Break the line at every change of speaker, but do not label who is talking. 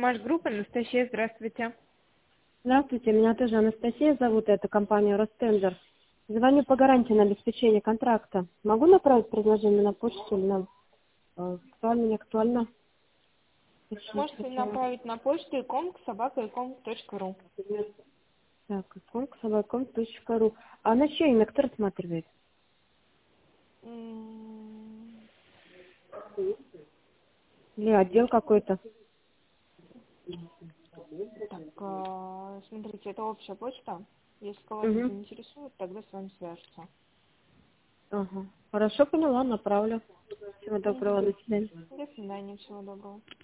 Маш-группа, Анастасия, здравствуйте.
Здравствуйте, меня тоже Анастасия зовут, это компания Ростендер. Звоню по гарантии на обеспечение контракта. Могу направить предложение на почту или на актуально, не актуально?
Можете направить на почту icom@icom.ru.
Так, icom@icom.ru. А на чье имя кто рассматривает? Или отдел какой-то?
Так, смотрите, это общая почта. Если кого-то
Угу.
заинтересует, тогда с вами свяжутся.
Ага. Хорошо, поняла, направлю. Всего доброго, до свидания.
До свидания, всего доброго.